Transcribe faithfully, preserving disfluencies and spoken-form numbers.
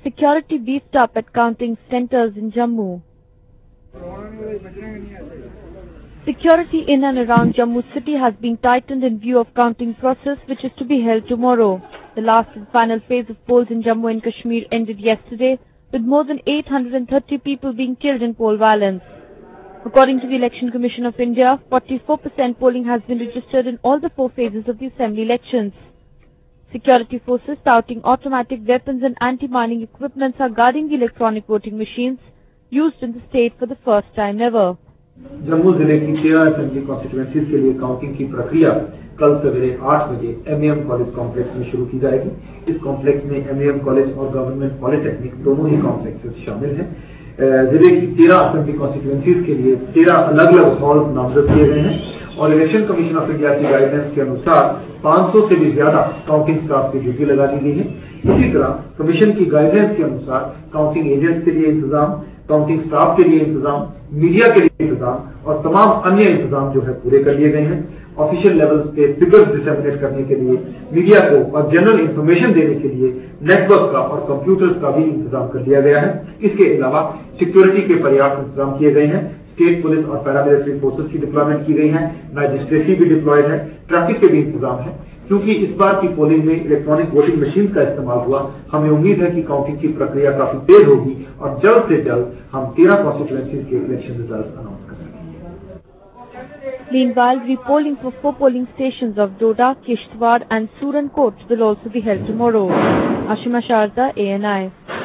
Security beefed up at counting centres in Jammu. Security in and around Jammu city has been tightened in view of counting process which is to be held tomorrow. The last and final phase of polls in Jammu and Kashmir ended yesterday with more than eight hundred thirty people being killed in poll violence. According to the Election Commission of India, forty-four percent polling has been registered in all the four phases of the assembly elections. Security forces touting automatic weapons and anti-mining equipments are guarding the electronic voting machines used in the state for the first time ever. Jammu जिले की तेरह assembly constituencies के लिए counting की प्रक्रिया कल सवेरे आठ बजे एमएएम कॉलेज कॉम्प्लेक्स में शुरू की जाएगी। इस कॉम्प्लेक्स में एमएएम कॉलेज और गवर्नमेंट पॉलिटेक्निक दोनों ही कॉम्प्लेक्सेस शामिल हैं। जिले की तेरह असेंबली कॉन्स्टिट्यूएंसीज के लिए तेरह अलग अलग हॉल नामजद किए गए हैं और इलेक्शन कमीशन ऑफ इंडिया की गाइडेंस के अनुसार पाँच सौ से भी ज्यादा काउंटिंग स्टाफ की ड्यूटी लगा दी गई है। इसी तरह कमीशन की गाइडेंस के अनुसार काउंटिंग एजेंट्स के लिए इंतजाम, काउंटिंग स्टाफ के लिए इंतजाम, मीडिया के लिए इंतजाम और तमाम अन्य इंतजाम जो है पूरे कर लिए गए हैं। ऑफिशियल लेवल्स पे फिगर्स डिसेमिनेट करने के लिए, मीडिया को और जनरल इंफॉर्मेशन देने के लिए नेटवर्क का और कंप्यूटर्स का भी इंतजाम कर लिया गया है। इसके अलावा सिक्योरिटी के पर्याप्त इंतजाम किए गए हैं। स्टेट पुलिस और पैरामिलिट्री फोर्सेस की डिप्लॉयमेंट की गई है, मैजिस्ट्रेसी भी डिप्लॉयड है, ट्रैफिक के भी इंतजाम है। क्योंकि इस बार की पोलिंग में इलेक्ट्रॉनिक वोटिंग मशीन का इस्तेमाल हुआ, हमें उम्मीद है कि काउंटिंग की प्रक्रिया काफी तेज होगी और जल्द से जल्द हम तेरह कॉन्स्टिट्यूएंसीज के इलेक्शन रिजल्ट अनाउंस कर सकेंगे। Meanwhile, repolling for four polling stations of Doda, Kishtwar and Surankot will also be held tomorrow. Ashima Sharda, A N I.